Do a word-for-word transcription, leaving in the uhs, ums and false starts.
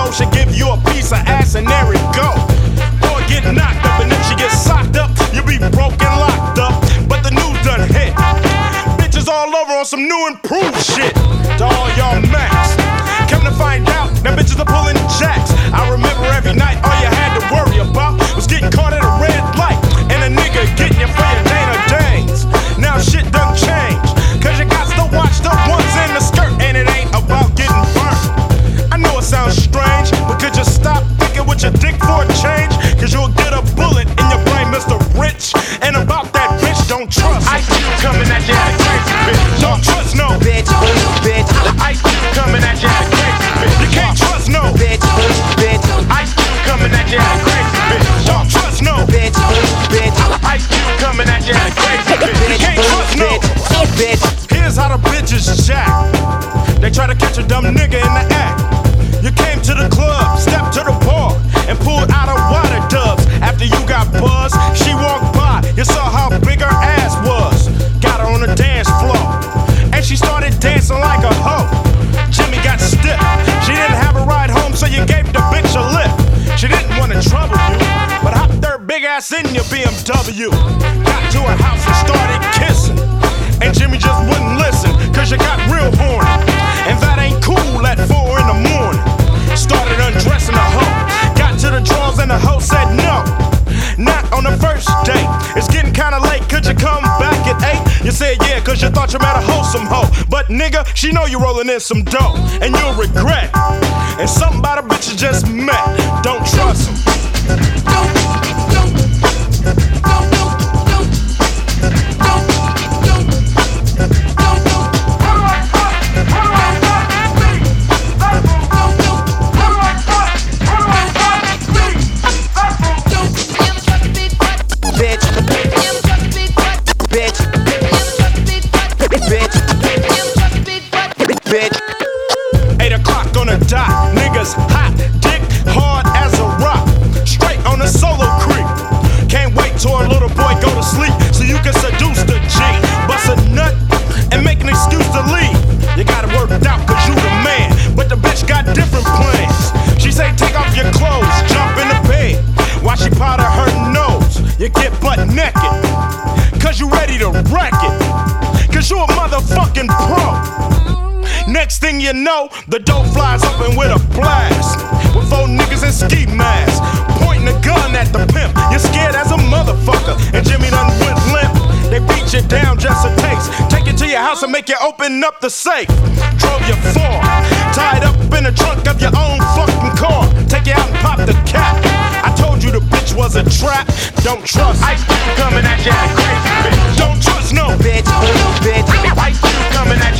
hoe should give you a piece of ass and there it go. Or get knocked up, and if she gets socked up, you'll be broken, locked up. But the news done hit. Bitches all over on some new improved shit. To all y'all max. Come to find out, now bitches are pulling jacks. I remember every night all you had to worry about was getting caught at a red light and a nigga getting you for your Dana Danes. Now shit done changed, cause you got to watch the ones in the skirt, and it ain't about getting burnt. I know it sounds strange, but could you stop thinking with your dick for a change? Cause you'll get a bullet in your brain, Mister Rich. And about that bitch, don't trust. I see you coming at you like crazy bitch. Don't trust no bitch, bitch. I see you coming at you like crazy bitch. You can't trust no bitch, bitch. I see you coming at you like crazy bitch. Don't trust no bitch, bitch. I see you coming at you like crazy bitch. You can't trust no bitch. Here's how the bitches jack. They try to catch a dumb nigga in the act. You came to the club, stepped to the bar, and pulled out a water dubs. After you got buzzed, she walked by. You saw how big her ass was. Got her on the dance floor, and she started dancing like a hoe. Jimmy got stiff. She didn't have a ride home, so you gave the bitch a lift. She didn't want to trouble you, but hopped her big ass in your B M W. Got to her house and started kissing, and Jimmy just wouldn't listen, cause you got real horny. And that ain't cool at four in the morning. Started undressing the hoe. Got to the drawers and the hoe said no. Not on the first date. It's getting kinda late, could you come back at eight? You said yeah, cause you thought you met a wholesome hoe. But nigga, she know you rolling in some dough, and you'll regret. And something about a bitch you just met. Don't trust him. Eight o'clock on the dot, niggas hot, dick hard as a rock. Straight on the solo creek. Can't wait till our little boy go to sleep so you can seduce the G. Bust a nut and make an excuse to leave. You got it worked out cause you the man, but the bitch got different plans. She say take off your clothes, jump in the bed. While she powder her nose, you get butt naked, cause you ready to wreck it, cause you a motherfucking pro. Next thing you know, the dope flies open with a blast, with four niggas in ski masks, pointing a gun at the pimp. You're scared as a motherfucker, and Jimmy done went limp. They beat you down just a taste, take you to your house and make you open up the safe. Drove you far, tied up in the trunk of your own fucking car. Take you out and pop the cap. I told you the bitch was a trap. Don't trust. I see you coming at you like crazy bitch. Don't trust no bitch, bitch. I see you coming at you